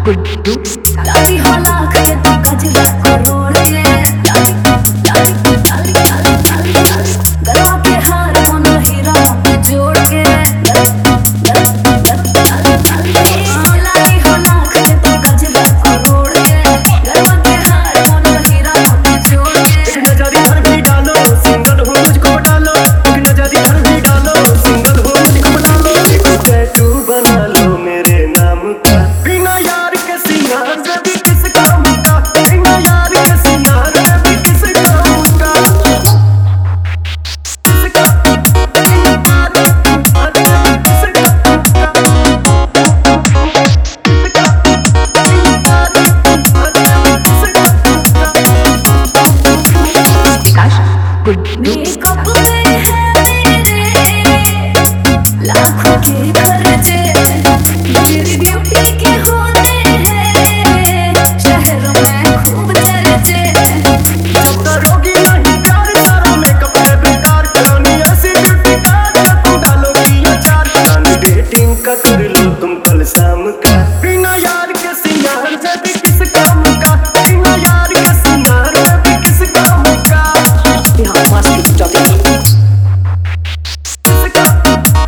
गुड्डू लाली हो लाख ये तो गजरा करोड़ के गलवा के हार मोना हीरा पे जोड़ के लाली हो लाख ये तो गजरा करोड़ के गलवा के हार मोना हीरा पे जोड़ के नजरी भर भी डालो सिंगल हो मुझको डालो नजरी भर भी डालो सिंगल हो मुझको डालो टैटू बना लो मेरे नाम का बिना यार के सिंगार से भी किस काम का बिना यार के सिंगार से भी किस काम का विकास गुड्डू मेकअप में है मेरे लाखों के खर्चे मेरी ब्यूटी के होते हैं शहरों में खूब चर्चे जब करोगी नहीं प्यार सारा मेकअप है बेकार करोनी ऐसी ब्यूटी का जब तुम डालोगी अचार प्लान डेटिंग का कर लो तुम कल शाम का बिना यार के सिंगार से भी किस काम का बिना यार के सिंगार से भी किस काम का बिहार मस्ती चौधरी किस काम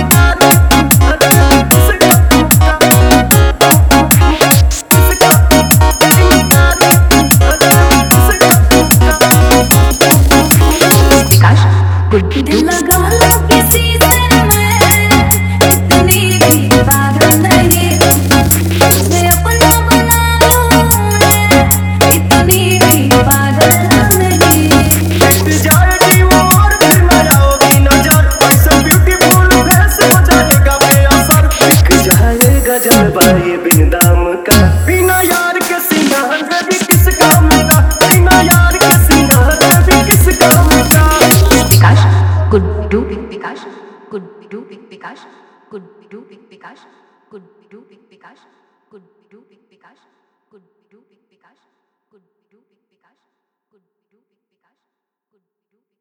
विकास गुड्डू दिल लगा लो किसी से मैं इतनी भी पागल नहीं मैं अपना बना लूं मैं इतनी भी पागल नहीं मिट जाएगी वो और फिर न आओगी नजर ऐसा ब्यूटीफुल फेस हो जाएगा बेअसर दिख जाएगा जलवा ये बिन दाम का बिना यार के सिंगार से भी किस काम का बिना यार के सिंगार से भी किस काम का विकास गुड्डू विकास गुड्डू विकास गुड्डू विकास गुड्डू विकास गुड्डू विकास गुड्डू विकास गुड्डू विकास गुड्डू विकास गुड्डू